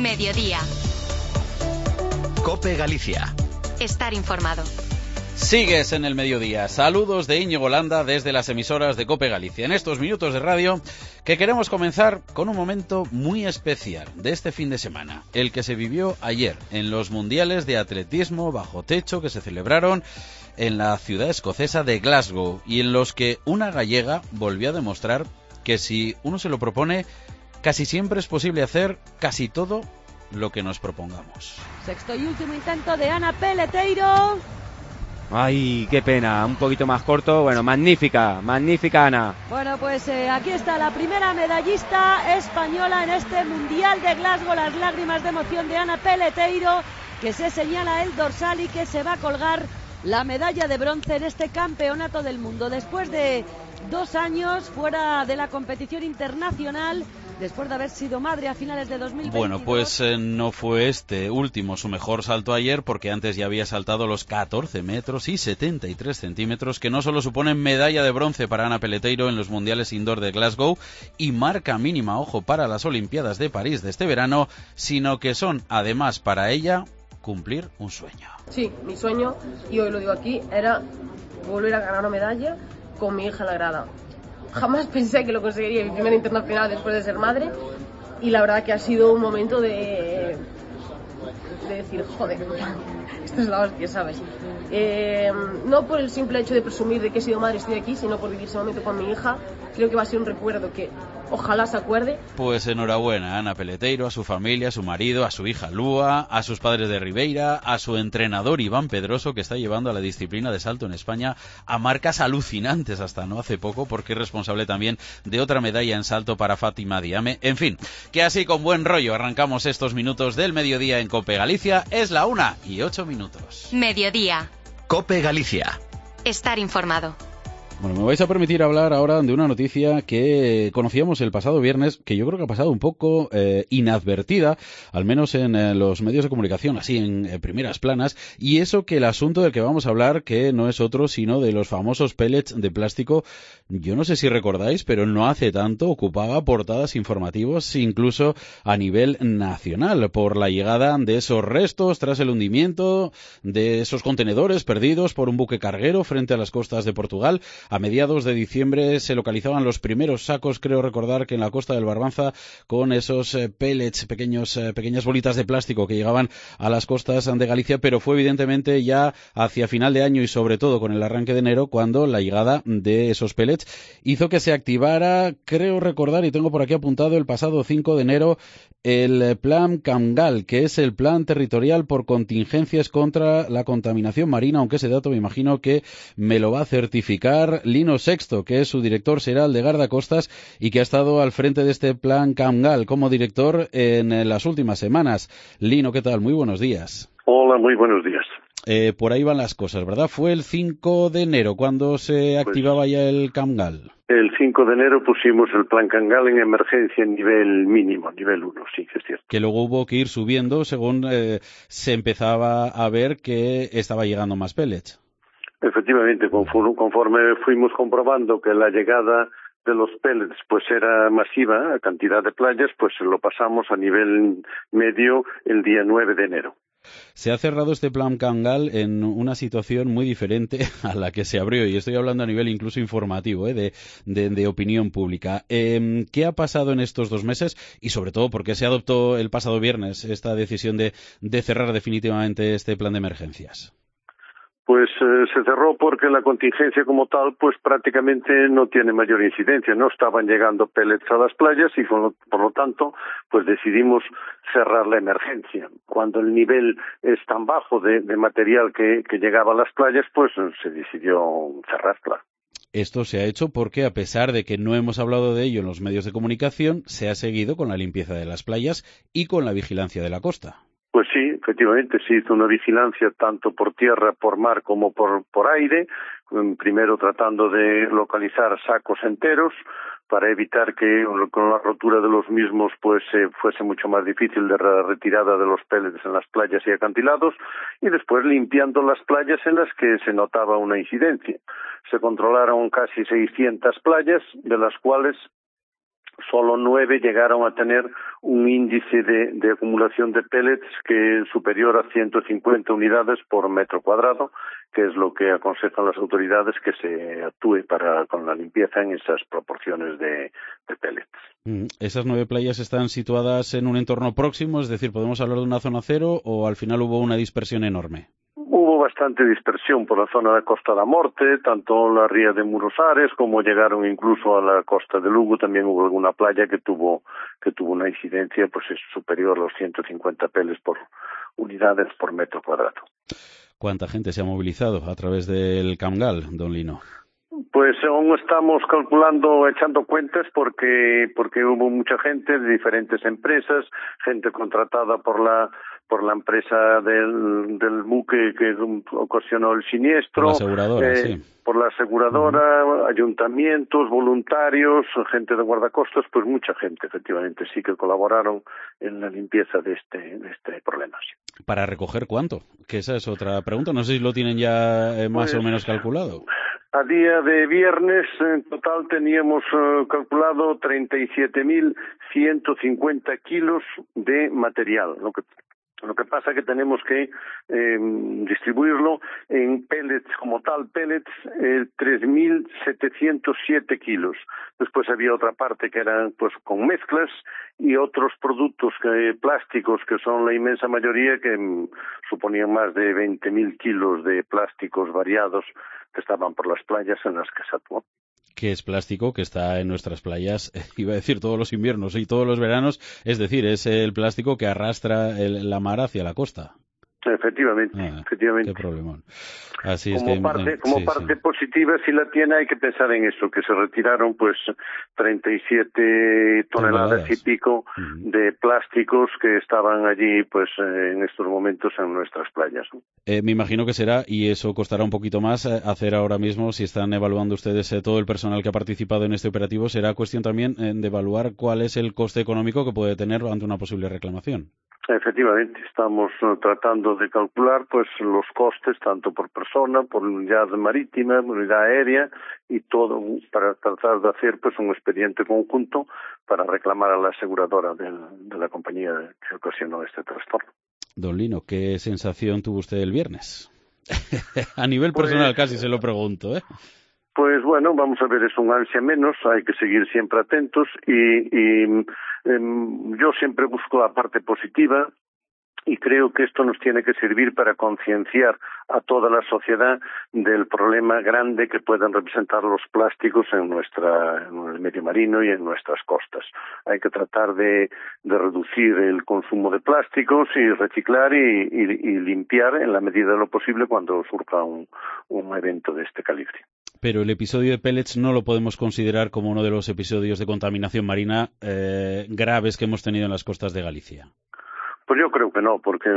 Mediodía. COPE Galicia. Estar informado. Sigues en el mediodía. Saludos de Íñigo Landa desde las emisoras de COPE Galicia. En estos minutos de radio que queremos comenzar con un momento muy especial de este fin de semana, el que se vivió ayer en los mundiales de atletismo bajo techo que se celebraron en la ciudad escocesa de Glasgow y en los que una gallega volvió a demostrar que si uno se lo propone, casi siempre es posible hacer casi todo lo que nos propongamos. Sexto y último intento de Ana Peleteiro. Ay, qué pena, un poquito más corto. Bueno, magnífica Ana. Bueno, pues aquí está la primera medallista española en este Mundial de Glasgow. Las lágrimas de emoción de Ana Peleteiro, que se señala el dorsal y que se va a colgar la medalla de bronce en este campeonato del mundo. Después de 2 años fuera de la competición internacional, después de haber sido madre a finales de 2022. Bueno, pues no fue este último su mejor salto ayer, porque antes ya había saltado los 14 metros y 73 centímetros, que no solo suponen medalla de bronce para Ana Peleteiro en los Mundiales Indoor de Glasgow y marca mínima, ojo, para las Olimpiadas de París de este verano, sino que son, además, para ella, cumplir un sueño. Sí, mi sueño, y hoy lo digo aquí, era volver a ganar una medalla con mi hija en la grada. Jamás pensé que lo conseguiría, mi primera internacional después de ser madre, y la verdad que ha sido un momento de decir, joder, esto es la hostia, ¿sabes? No por el simple hecho de presumir de que he sido madre y estoy aquí, sino por vivir ese momento con mi hija. Creo que va a ser un recuerdo que ojalá se acuerde. Pues enhorabuena a Ana Peleteiro, a su familia, a su marido, a su hija Lúa, a sus padres de Ribeira, a su entrenador Iván Pedroso, que está llevando a la disciplina de salto en España a marcas alucinantes hasta no hace poco, porque es responsable también de otra medalla en salto para Fátima Diame. En fin, que así con buen rollo arrancamos estos minutos del mediodía en COPE Galicia. Es la 1:08. Mediodía. COPE Galicia. Estar informado. Bueno, me vais a permitir hablar ahora de una noticia que conocíamos el pasado viernes, que yo creo que ha pasado un poco inadvertida, al menos en los medios de comunicación, así en primeras planas, y eso que el asunto del que vamos a hablar, que no es otro sino de los famosos pellets de plástico. Yo no sé si recordáis, pero no hace tanto ocupaba portadas informativos, incluso a nivel nacional, por la llegada de esos restos tras el hundimiento de esos contenedores perdidos por un buque carguero frente a las costas de Portugal. A mediados de diciembre se localizaban los primeros sacos, creo recordar que en la costa del Barbanza, con esos pellets, pequeñas bolitas de plástico que llegaban a las costas de Galicia, pero fue evidentemente ya hacia final de año y sobre todo con el arranque de enero cuando la llegada de esos pellets hizo que se activara, creo recordar, y tengo por aquí apuntado, el pasado 5 de enero, el Plan Camgal, que es el Plan Territorial por Contingencias contra la Contaminación Marina, aunque ese dato me imagino que me lo va a certificar Lino Sexto, que es su director xeral de Gardacostas y que ha estado al frente de este Plan Camgal como director en las últimas semanas. Lino, ¿qué tal? Muy buenos días. Hola, muy buenos días. Por ahí van las cosas, ¿verdad? Fue el 5 de enero cuando se activaba ya el Camgal. El 5 de enero pusimos el Plan Camgal en emergencia en nivel mínimo, nivel 1, sí, es cierto. Que luego hubo que ir subiendo según se empezaba a ver que estaba llegando más pellets. Efectivamente, conforme fuimos comprobando que la llegada de los pellets pues era masiva, a cantidad de playas, pues lo pasamos a nivel medio el día 9 de enero. Se ha cerrado este Plan Camgal en una situación muy diferente a la que se abrió, y estoy hablando a nivel incluso informativo, de opinión pública. ¿Qué ha pasado en estos 2 meses? Y sobre todo, ¿por qué se adoptó el pasado viernes esta decisión de cerrar definitivamente este plan de emergencias? Pues se cerró porque la contingencia como tal pues prácticamente no tiene mayor incidencia, no estaban llegando pellets a las playas y por lo tanto pues decidimos cerrar la emergencia. Cuando el nivel es tan bajo de material que llegaba a las playas pues se decidió cerrarla. Esto se ha hecho porque, a pesar de que no hemos hablado de ello en los medios de comunicación, se ha seguido con la limpieza de las playas y con la vigilancia de la costa. Pues sí, efectivamente se hizo una vigilancia tanto por tierra, por mar como por aire, primero tratando de localizar sacos enteros para evitar que con la rotura de los mismos pues fuese mucho más difícil de la retirada de los pellets en las playas y acantilados, y después limpiando las playas en las que se notaba una incidencia. Se controlaron casi 600 playas, de las cuales solo 9 llegaron a tener un índice de acumulación de pellets que es superior a 150 unidades por metro cuadrado, que es lo que aconsejan las autoridades que se actúe con la limpieza en esas proporciones de pellets. ¿Esas 9 playas están situadas en un entorno próximo? Es decir, ¿podemos hablar de una zona cero o al final hubo una dispersión enorme? Hubo bastante dispersión por la zona de Costa da Morte, tanto la ría de Murosares como llegaron incluso a la costa de Lugo. También hubo alguna playa que tuvo una incidencia pues es superior a los 150 pellets por unidades por metro cuadrado. ¿Cuánta gente se ha movilizado a través del Camgal, don Lino? Pues aún estamos calculando, echando cuentas, porque hubo mucha gente de diferentes empresas, gente contratada por la empresa del buque que ocasionó el siniestro, por la aseguradora, sí. Por la aseguradora, ayuntamientos, voluntarios, gente de guardacostas, pues mucha gente, efectivamente, sí que colaboraron en la limpieza de este problema. Sí. ¿Para recoger cuánto? Que esa es otra pregunta, no sé si lo tienen ya más o menos calculado. A día de viernes, en total teníamos calculado 37.150 kilos de material. Lo que pasa es que tenemos que distribuirlo en pellets, como tal, 3.707 kilos. Después había otra parte que eran pues con mezclas y otros productos plásticos, que son la inmensa mayoría, que suponían más de 20.000 kilos de plásticos variados que estaban por las playas en las que se actuó. Que es plástico que está en nuestras playas, iba a decir todos los inviernos y todos los veranos, es decir, es el plástico que arrastra la mar hacia la costa. Efectivamente. Qué problemón. Así es como parte positiva, si la tiene, hay que pensar en eso, que se retiraron pues 37 toneladas y pico de plásticos que estaban allí pues en estos momentos en nuestras playas. Me imagino que será, y eso costará un poquito más hacer ahora mismo, si están evaluando ustedes todo el personal que ha participado en este operativo, será cuestión también de evaluar cuál es el coste económico que puede tener ante una posible reclamación. Efectivamente, estamos tratando de calcular pues los costes tanto por persona, por unidad marítima, unidad aérea y todo para tratar de hacer pues un expediente conjunto para reclamar a la aseguradora de la compañía que ocasionó este trastorno. Don Lino, ¿qué sensación tuvo usted el viernes? A nivel personal casi se lo pregunto, ¿eh? Pues bueno, vamos a ver, es un ansia menos, hay que seguir siempre atentos y yo siempre busco la parte positiva y creo que esto nos tiene que servir para concienciar a toda la sociedad del problema grande que pueden representar los plásticos en el medio marino y en nuestras costas. Hay que tratar de reducir el consumo de plásticos y reciclar y limpiar en la medida de lo posible cuando surja un evento de este calibre. Pero el episodio de pellets no lo podemos considerar como uno de los episodios de contaminación marina graves que hemos tenido en las costas de Galicia. Pues yo creo que no, porque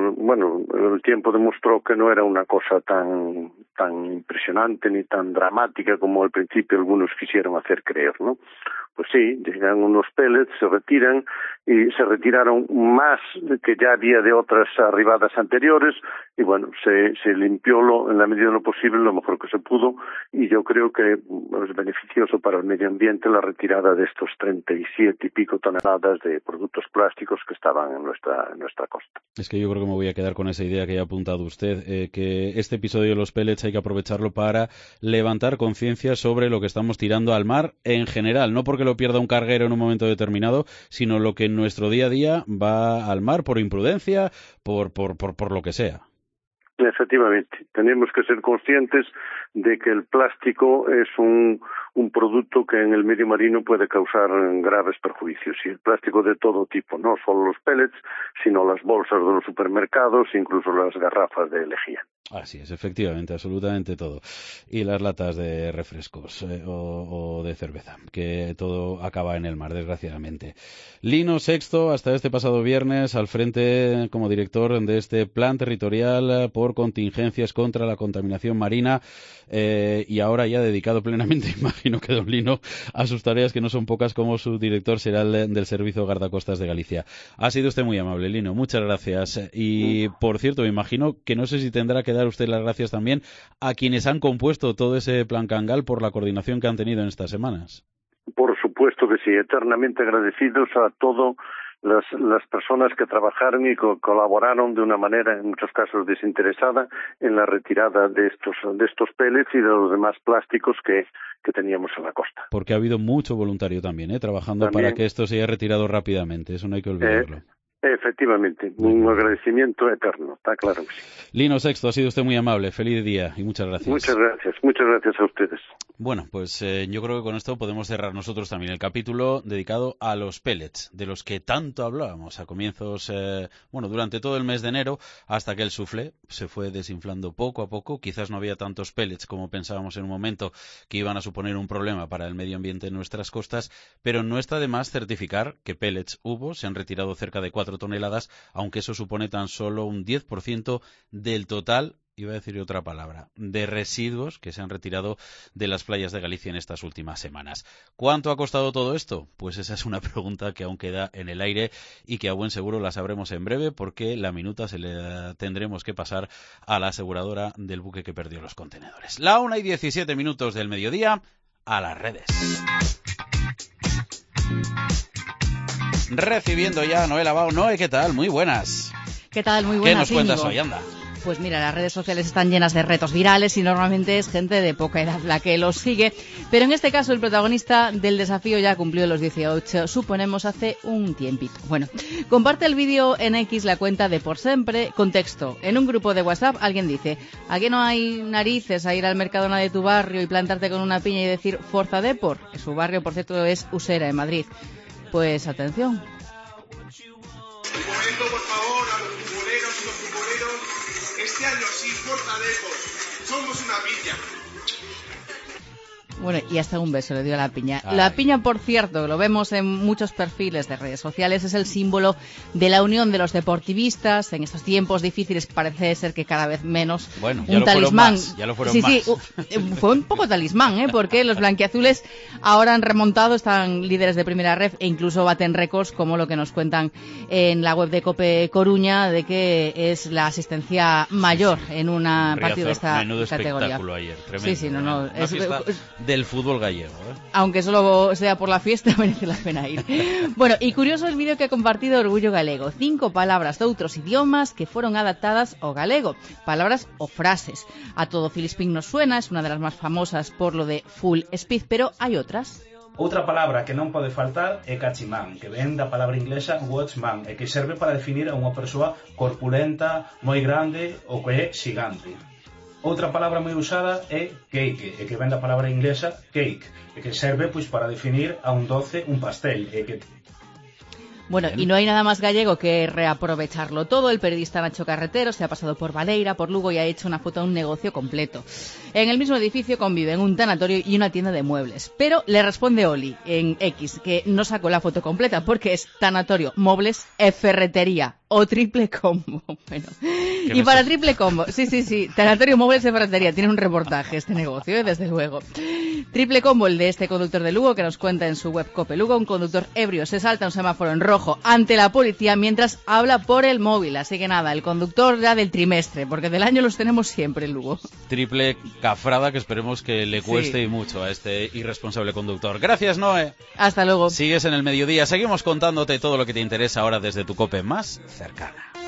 el tiempo demostró que no era una cosa tan impresionante ni tan dramática como al principio algunos quisieron hacer creer, ¿no? Pues sí, llegan unos pellets, se retiran y se retiraron más que ya había de otras arribadas anteriores y bueno, se limpió en la medida de lo posible lo mejor que se pudo y yo creo que es beneficioso para el medio ambiente la retirada de estos 37 y pico toneladas de productos plásticos que estaban en nuestra costa. Es que yo creo que me voy a quedar con esa idea que ha apuntado usted, que este episodio de los pellets hay que aprovecharlo para levantar conciencia sobre lo que estamos tirando al mar en general, no porque lo pierda un carguero en un momento determinado, sino lo que en nuestro día a día va al mar por imprudencia, por lo que sea. Efectivamente, tenemos que ser conscientes de que el plástico es un producto que en el medio marino puede causar graves perjuicios, y el plástico de todo tipo, no solo los pellets, sino las bolsas de los supermercados, incluso las garrafas de lejía. Así es, efectivamente, absolutamente todo. Y las latas de refrescos o de cerveza, que todo acaba en el mar, desgraciadamente. Lino Sexto, hasta este pasado viernes, al frente como director de este plan territorial por contingencias contra la contaminación marina, y ahora ya dedicado plenamente, imagino que don Lino, a sus tareas, que no son pocas, como su director será el del Servicio Guardacostas de Galicia. Ha sido usted muy amable, Lino, muchas gracias. Y, por cierto, me imagino que no sé si tendrá que dar usted las gracias también a quienes han compuesto todo ese plan Camgal por la coordinación que han tenido en estas semanas. Por supuesto que sí, eternamente agradecidos a todo las personas que trabajaron y colaboraron de una manera, en muchos casos desinteresada, en la retirada de estos pellets y de los demás plásticos que teníamos en la costa. Porque ha habido mucho voluntario también, trabajando para que esto se haya retirado rápidamente, eso no hay que olvidarlo. Efectivamente, un agradecimiento eterno, está claro que sí. Lino Sexto, ha sido usted muy amable, feliz día y muchas gracias. Muchas gracias a ustedes. Bueno, pues yo creo que con esto podemos cerrar nosotros también el capítulo dedicado a los pellets, de los que tanto hablábamos a comienzos, durante todo el mes de enero, hasta que el soufflé se fue desinflando poco a poco. Quizás no había tantos pellets como pensábamos en un momento que iban a suponer un problema para el medio ambiente en nuestras costas, pero no está de más certificar que pellets hubo, se han retirado cerca de 4 toneladas, aunque eso supone tan solo un 10% del total, iba a decir otra palabra, de residuos que se han retirado de las playas de Galicia en estas últimas semanas. ¿Cuánto ha costado todo esto? Pues esa es una pregunta que aún queda en el aire y que a buen seguro la sabremos en breve, porque la minuta se le tendremos que pasar a la aseguradora del buque que perdió los contenedores. 1:17 del mediodía, a las redes. Recibiendo ya a Noé Lavao. Noé, ¿qué tal? Muy buenas. ¿Qué tal? Muy buenas. ¿Qué nos cuentas hoy? Anda. Pues mira, las redes sociales están llenas de retos virales y normalmente es gente de poca edad la que los sigue, pero en este caso el protagonista del desafío ya cumplió los 18, suponemos hace un tiempito. Bueno, comparte el vídeo en X la cuenta de Por Sempre. Contexto: en un grupo de WhatsApp alguien dice: ¿a qué no hay narices a ir al Mercadona de tu barrio y plantarte con una piña y decir Forza Depor? Que su barrio, por cierto, es Usera, en Madrid. Pues atención. Un momento, por favor, a los futboleros y los futboleros. Este año sí, Forza Depor. Somos una piña. Bueno, y hasta un beso le dio a la piña. Ay. La piña, por cierto, lo vemos en muchos perfiles de redes sociales, es el símbolo de la unión de los deportivistas. En estos tiempos difíciles parece ser que cada vez menos. Bueno, ya un lo talismán. fueron más, ya lo fueron sí, más. Sí, fue un poco talismán, porque los blanquiazules ahora han remontado, están líderes de primera ref e incluso baten récords, como lo que nos cuentan en la web de COPE Coruña, de que es la asistencia mayor en una partido de esta menudo categoría. Espectáculo ayer, tremendo. Sí, no. Una fiesta del fútbol gallego. Aunque solo sea por la fiesta, merece la pena ir. Bueno, y curioso el vídeo que ha compartido Orgullo Galego. 5 palabras de outros idiomas que fueron adaptadas ao galego. Palabras o frases. A todo Filispín nos suena, es una de las más famosas por lo de full speed, pero hay otras. Outra palabra que non pode faltar é cachimán, que ven da palabra inglesa watchman e que serve para definir a unha persoa corpulenta, moi grande ou que é xigante. Outra palabra moi usada é cake, e que ven da palabra inglesa cake, e que serve pois para definir a un doce, un pastel, e que... Bueno, y no hay nada más gallego que reaprovecharlo todo. El periodista Nacho Carretero se ha pasado por Valleira, por Lugo y ha hecho una foto a un negocio completo. En el mismo edificio conviven un tanatorio y una tienda de muebles. Pero le responde Oli en X, que no sacó la foto completa porque es tanatorio, muebles e ferretería o triple combo. Bueno, y para triple combo, sí, tanatorio, muebles e ferretería. Tiene un reportaje este negocio, desde luego. Triple combo el de este conductor de Lugo que nos cuenta en su web Cope Lugo. Un conductor ebrio se salta un semáforo en rojo ante la policía mientras habla por el móvil. Así que nada, el conductor ya del trimestre, porque del año los tenemos siempre en Lugo. Triple cafrada que esperemos que le cueste y mucho a este irresponsable conductor. Gracias, Noé. Hasta luego. Sigues en el mediodía. Seguimos contándote todo lo que te interesa ahora desde tu Cope más cercana.